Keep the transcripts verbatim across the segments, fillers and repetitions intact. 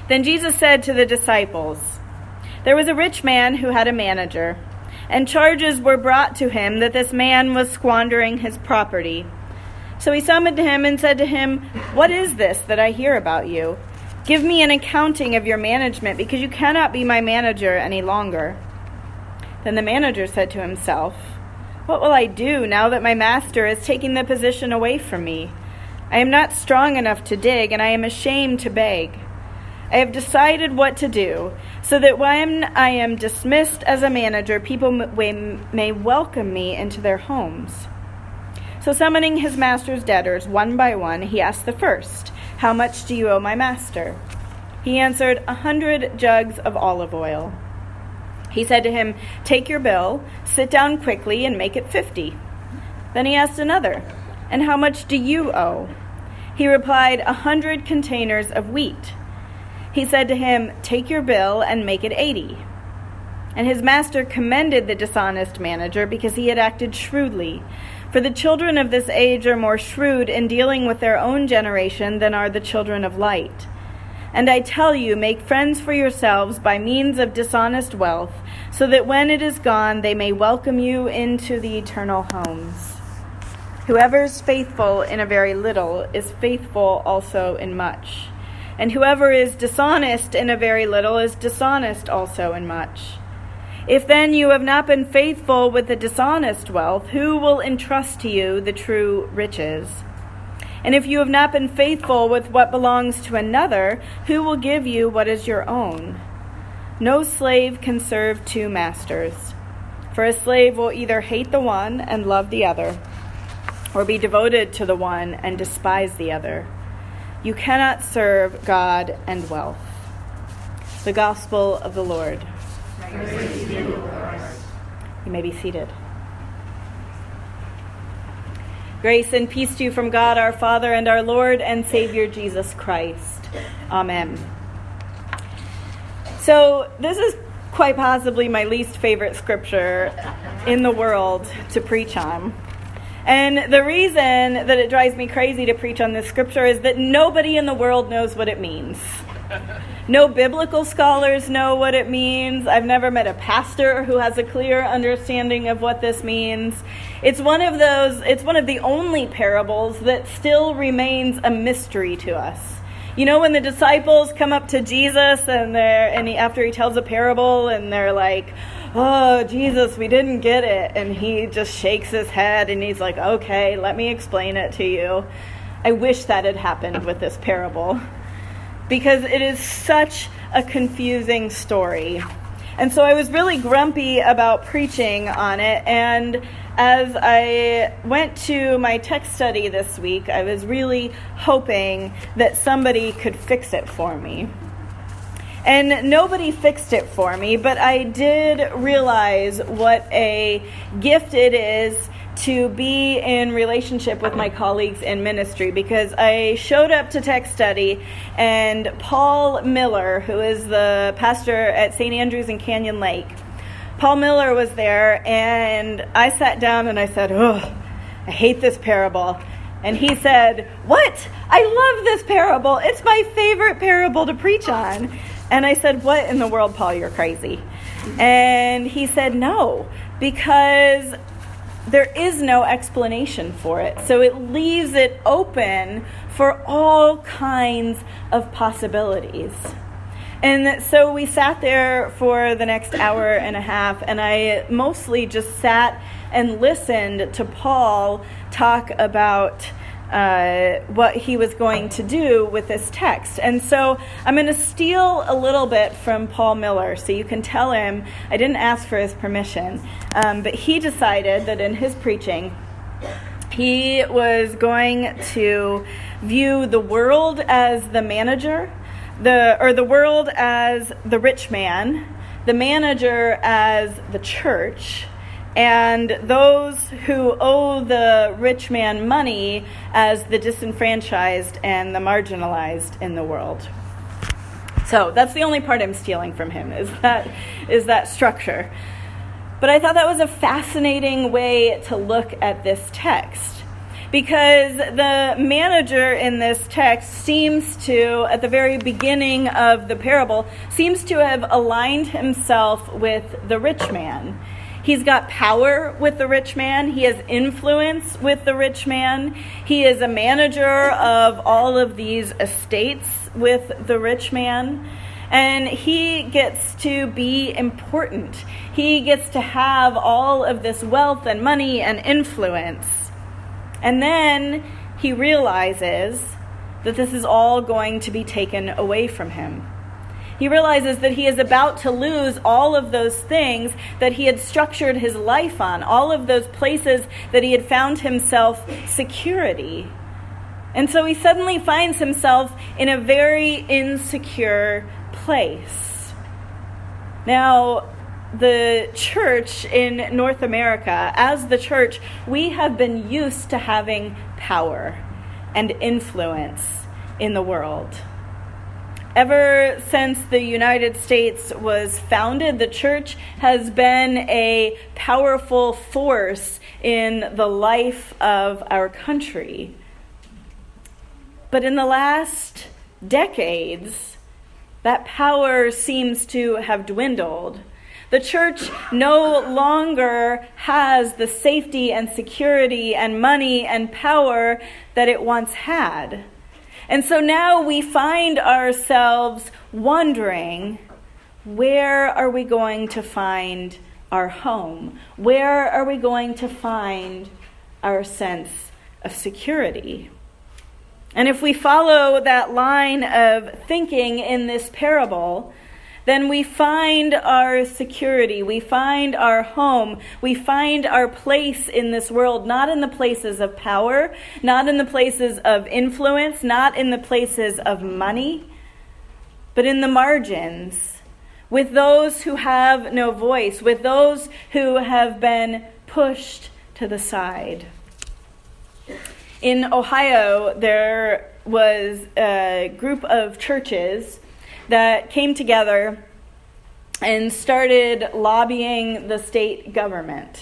Then Jesus said to the disciples, "There was a rich man who had a manager, and charges were brought to him that this man was squandering his property. So he summoned him and said to him, 'What is this that I hear about you? Give me an accounting of your management, because you cannot be my manager any longer.' Then the manager said to himself, 'What will I do now that my master is taking the position away from me? I am not strong enough to dig, and I am ashamed to beg. I have decided what to do, so that when I am dismissed as a manager, people may welcome me into their homes.' So summoning his master's debtors one by one, he asked the first, 'How much do you owe my master?' He answered, 'A hundred jugs of olive oil.' He said to him, 'Take your bill, sit down quickly, and make it fifty.' Then he asked another, 'And how much do you owe?' He replied, 'A hundred containers of wheat.' He said to him, 'Take your bill and make it eighty.' And his master commended the dishonest manager because he had acted shrewdly. For the children of this age are more shrewd in dealing with their own generation than are the children of light. And I tell you, make friends for yourselves by means of dishonest wealth, so that when it is gone, they may welcome you into the eternal homes. Whoever is faithful in a very little is faithful also in much. And whoever is dishonest in a very little is dishonest also in much. If then you have not been faithful with the dishonest wealth, who will entrust to you the true riches? And if you have not been faithful with what belongs to another, who will give you what is your own? No slave can serve two masters, for a slave will either hate the one and love the other, or be devoted to the one and despise the other. You cannot serve God and wealth." The Gospel of the Lord. Praise to you, Christ. You may be seated. Grace and peace to you from God our Father and our Lord and Savior Jesus Christ. Amen. So this is quite possibly my least favorite scripture in the world to preach on. And the reason that it drives me crazy to preach on this scripture is that nobody in the world knows what it means. No biblical scholars know what it means. I've never met a pastor who has a clear understanding of what this means. It's one of those, it's one of the only parables that still remains a mystery to us. You know, when the disciples come up to Jesus and they're, and he, after he tells a parable and they're like, "Oh, Jesus, we didn't get it." And he just shakes his head and he's like, "Okay, let me explain it to you." I wish that had happened with this parable, because it is such a confusing story. And so I was really grumpy about preaching on it, and as I went to my text study this week, I was really hoping that somebody could fix it for me. And nobody fixed it for me, but I did realize what a gift it is to be in relationship with my colleagues in ministry, because I showed up to text study and Paul Miller, who is the pastor at Saint Andrews in Canyon Lake, Paul Miller was there, and I sat down and I said, "Oh, I hate this parable." And he said, "What? I love this parable. It's my favorite parable to preach on." And I said, "What in the world, Paul? You're crazy." And he said, "No, because there is no explanation for it. So it leaves it open for all kinds of possibilities." And so we sat there for the next hour and a half, and I mostly just sat and listened to Paul talk about uh, what he was going to do with this text. And so I'm going to steal a little bit from Paul Miller, so you can tell him I didn't ask for his permission, um, but he decided that in his preaching, he was going to view the world as the manager, the or the world as the rich man, the manager as the church, and those who owe the rich man money as the disenfranchised and the marginalized in the world. So that's the only part I'm stealing from him, is that is that structure. But I thought that was a fascinating way to look at this text. because the manager in this text seems to, at the very beginning of the parable, seems to have aligned himself with the rich man. He's got power with the rich man. He has influence with the rich man. He is a manager of all of these estates with the rich man. And he gets to be important. He gets to have all of this wealth and money and influence. And then he realizes that this is all going to be taken away from him. He realizes that he is about to lose all of those things that he had structured his life on, all of those places that he had found himself security. And so he suddenly finds himself in a very insecure place. Now, the church in North America, as the church, we have been used to having power and influence in the world. Ever since the United States was founded, the church has been a powerful force in the life of our country. But in the last decades, that power seems to have dwindled. The church no longer has the safety and security and money and power that it once had. And so now we find ourselves wondering, where are we going to find our home? Where are we going to find our sense of security? And if we follow that line of thinking in this parable, then we find our security, we find our home, we find our place in this world, not in the places of power, not in the places of influence, not in the places of money, but in the margins, with those who have no voice, with those who have been pushed to the side. In Ohio, there was a group of churches that came together and started lobbying the state government.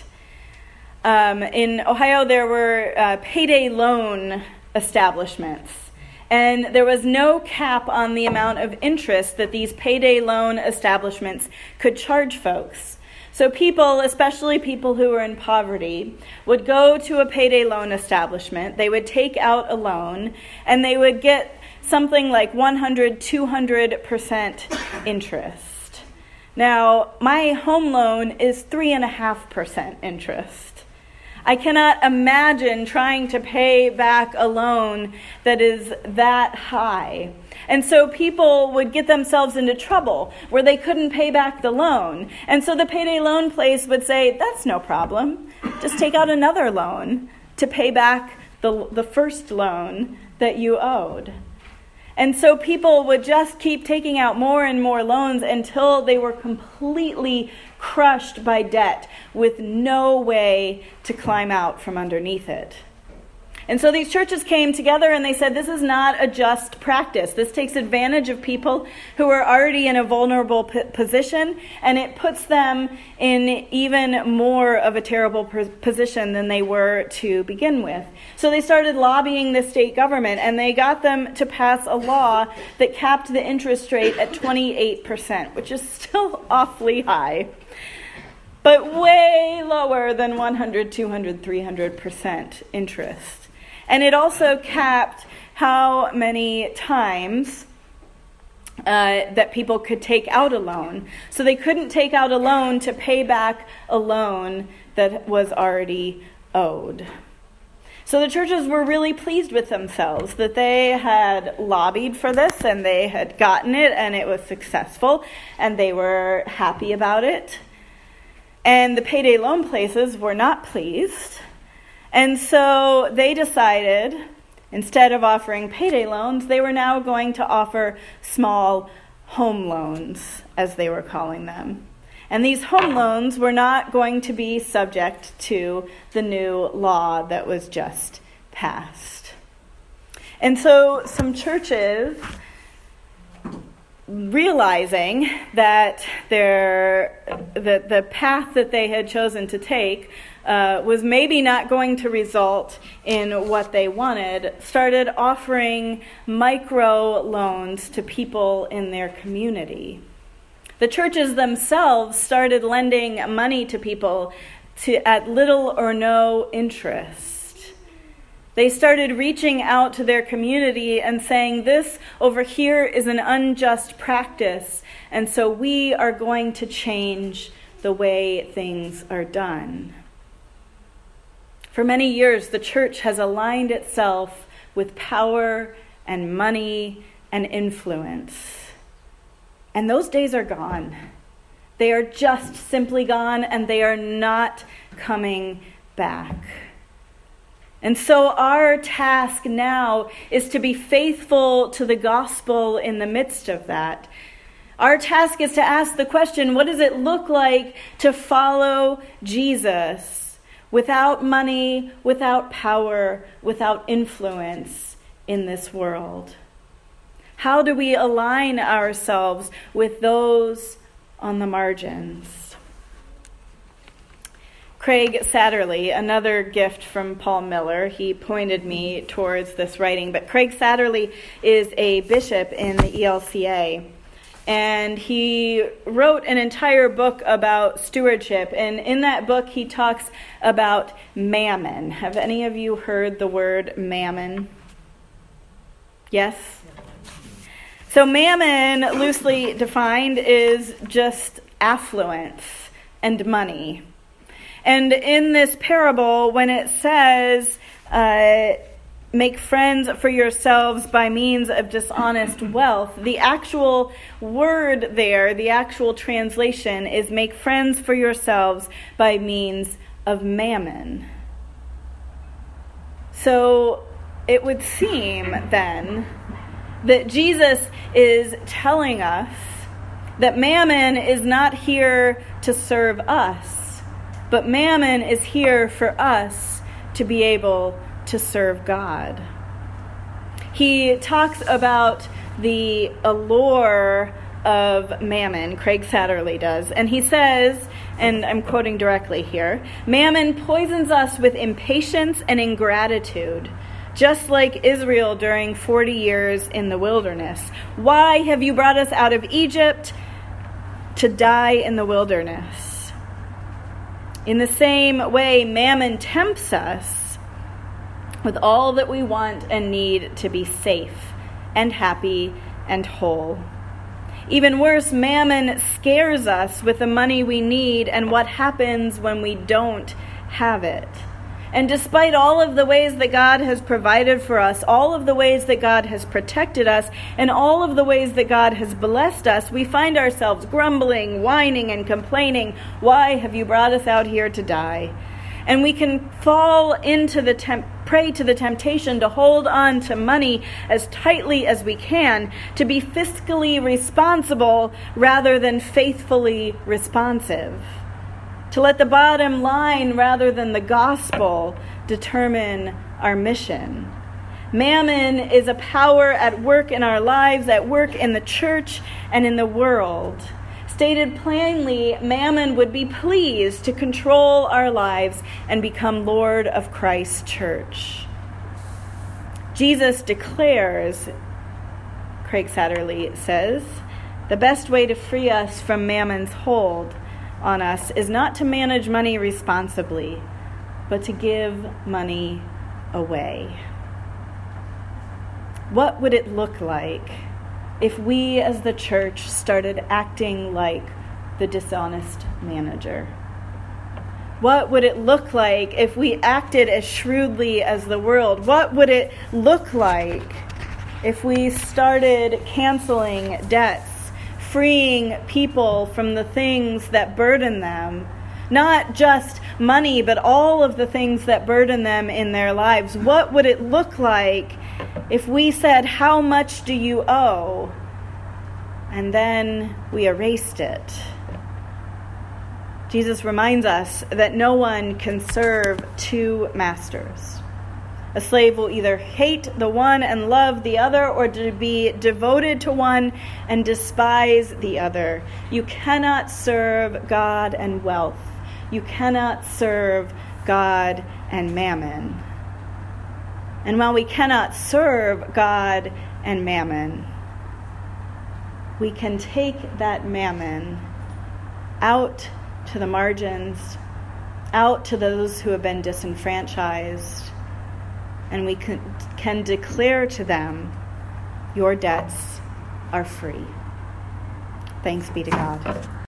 Um, in Ohio, there were uh, payday loan establishments, and there was no cap on the amount of interest that these payday loan establishments could charge folks. So people, especially people who were in poverty, would go to a payday loan establishment, they would take out a loan, and they would get something like one hundred, two hundred percent interest. Now, my home loan is three point five percent interest. I cannot imagine trying to pay back a loan that is that high. And so people would get themselves into trouble where they couldn't pay back the loan. And so the payday loan place would say, that's no problem. Just take out another loan to pay back the, the first loan that you owed. And so people would just keep taking out more and more loans until they were completely crushed by debt with no way to climb out from underneath it. And so these churches came together and they said, this is not a just practice. This takes advantage of people who are already in a vulnerable p- position, and it puts them in even more of a terrible pr- position than they were to begin with. So they started lobbying the state government, and they got them to pass a law that capped the interest rate at twenty-eight percent, which is still awfully high, but way lower than one hundred, two hundred, three hundred percent interest. And it also capped how many times uh, that people could take out a loan. So they couldn't take out a loan to pay back a loan that was already owed. So the churches were really pleased with themselves that they had lobbied for this and they had gotten it and it was successful and they were happy about it. And the payday loan places were not pleased. And so they decided, instead of offering payday loans, they were now going to offer small home loans, as they were calling them. And these home loans were not going to be subject to the new law that was just passed. And so some churches realizing that their that the path that they had chosen to take uh, was maybe not going to result in what they wanted, started offering micro loans to people in their community. The churches themselves started lending money to people to at little or no interest. They started reaching out to their community and saying, this over here is an unjust practice, and so we are going to change the way things are done. For many years, the church has aligned itself with power and money and influence. And those days are gone. They are just simply gone, and they are not coming back. And so our task now is to be faithful to the gospel in the midst of that. Our task is to ask the question, what does it look like to follow Jesus without money, without power, without influence in this world? How do we align ourselves with those on the margins? Craig Satterlee, another gift from Paul Miller, he pointed me towards this writing, but Craig Satterlee is a bishop in the E L C A, and he wrote an entire book about stewardship, and in that book he talks about mammon. Have any of you heard the word mammon? Yes? So mammon, loosely defined, is just affluence and money. And in this parable, when it says, uh, make friends for yourselves by means of dishonest wealth, the actual word there, the actual translation is make friends for yourselves by means of mammon. So it would seem then that Jesus is telling us that mammon is not here to serve us, but mammon is here for us to be able to serve God. He talks about the allure of mammon, Craig Satterlee does, and he says, and I'm quoting directly here, mammon poisons us with impatience and ingratitude, just like Israel during forty years in the wilderness. Why have you brought us out of Egypt to die in the wilderness? In the same way, mammon tempts us with all that we want and need to be safe and happy and whole. Even worse, mammon scares us with the money we need and what happens when we don't have it. And despite all of the ways that God has provided for us, all of the ways that God has protected us, and all of the ways that God has blessed us, we find ourselves grumbling, whining, and complaining, why have you brought us out here to die? And we can fall into the temp- prey to the temptation to hold on to money as tightly as we can, to be fiscally responsible rather than faithfully responsive. To let the bottom line rather than the gospel determine our mission. Mammon is a power at work in our lives, at work in the church and in the world. Stated plainly, mammon would be pleased to control our lives and become Lord of Christ's church. Jesus declares, Craig Satterlee says, the best way to free us from mammon's hold on us is not to manage money responsibly, but to give money away. What would it look like if we as the church started acting like the dishonest manager? What would it look like if we acted as shrewdly as the world? What would it look like if we started canceling debts, freeing people from the things that burden them? Not just money, but all of the things that burden them in their lives. What would it look like if we said, how much do you owe? And then we erased it. Jesus reminds us that no one can serve two masters. A slave will either hate the one and love the other, or to be devoted to one and despise the other. You cannot serve God and wealth. You cannot serve God and mammon. And while we cannot serve God and mammon, we can take that mammon out to the margins, out to those who have been disenfranchised, and we can, can declare to them, your debts are free. Thanks be to God.